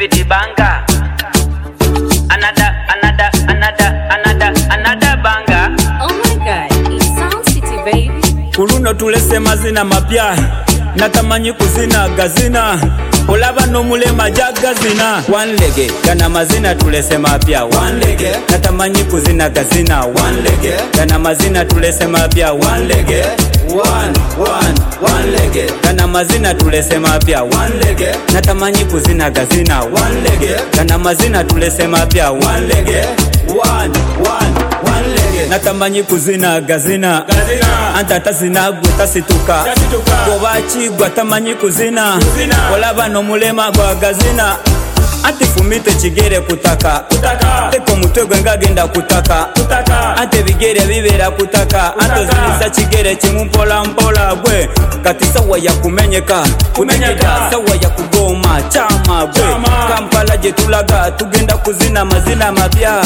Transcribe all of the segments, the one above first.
David Banga. Another banger. Oh my God, it sounds city baby. Kuluno tulese mazina mapya, natamanyi kuzina gazina. Olaba no mulema jagazina. One lege, kana mazina tulese mapya. One lege, natamanyi kuzina gazina. One lege, kana mazina tulese mapya. One lege, one lege, kana mazina tulese mapya. One lege, natamanyi kuzina gazina. One lege, kana mazina tulese mapya. One lege, one lege, natamanyi kuzina gazina. Anta tasina gutasituka. Gobachi gwatamanyi kuzina. Olaba no mulema gwa gazina. Ante fumite chigere kutaka. Teko mutwe ngagenda kutaka. Ante bigere bibera kutaka. Ante zinisa chigere chimumpola mpola gwe. Katisa waya kumenyeka. Sawa ya kugoma chama gwe. Kampala jetulaga tugenda kuzina mazina mapya.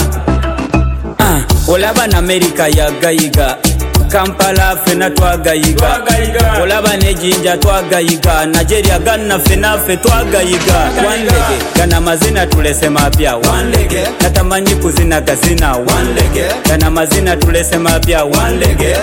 Olaba na Amerika ya gayiga. Kampala fena twagayiga. Olaba ne jinja twagayiga. Nigeria Ghana fena fe twagayiga. One lege, kana mazina tulese mapya. One lege, natamanyi kuzina gazina. One lege, kana mazina tulese mapya. One lege,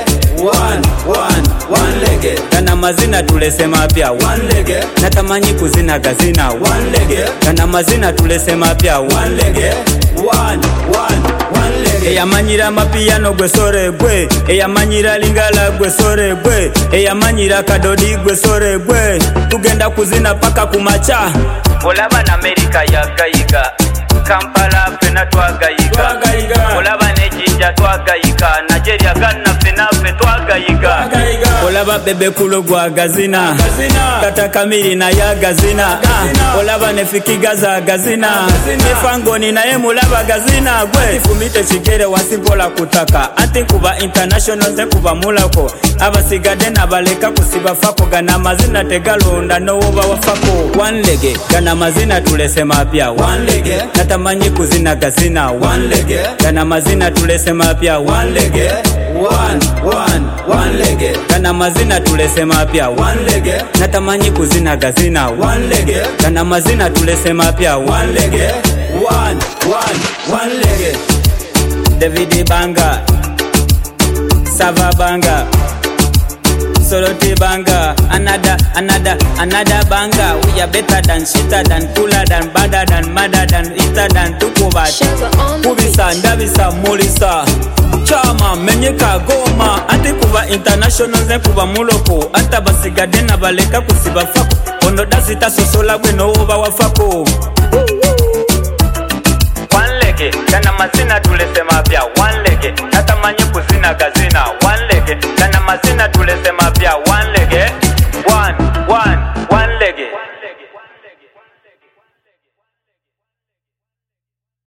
one lege, kana mazina tulese mapya. One lege, natamanyi kuzina gazina. One lege, kana mazina tulese mapya. One lege, one lege. Eyamanyira mapiano gwe sore gwe. Eyamanyira lingala gwe sore gwe. Eyamanyira kadodi gwe sore gwe. Tugenda kuzina paka kumacha. Olaba na Amerika ya gayiga. Kampala fena twagayiga. Olaba ne jinja twagayiga. Nigeria Ghana fena fe twagayiga. Olaba bebe kulo gwa gazina. Tata kamili na ya gazina. Olaba ne fikigaza gazina. Nefangoni na emulaba gazina gwe. Fumite chigere wasimpola kutaka. Ati kuba international ze kuba mulako. Abasigade na baleka kusiba fako. Gana mazina tegalonda no uba wafako. One lege, gana mazina tulese mapya. One lege, natamanyi kuzina gazina. One lege, gana mazina tulese mapya. One lege, one lege, gana mazina tulese mapya. One lege, natamanyi kuzina gazina. One lege, gana mazina tulese mapya. One lege, one lege. David Banga, Sava Banga, Soroti Banga, another banga. We are better than, shitter than, cooler than, badder than, madder than, eater than, tukubat. Kubisa, ndabisa, mulisa. Chama, menyeka, goma. Ante kuba international ze kuba muloko. Anta basigade na baleka kusiba fako. Ondo dasita sosola gwe no uba wafako. One lege, kana mazina tulese mapya. One lege, natamanyi kuzina gazi.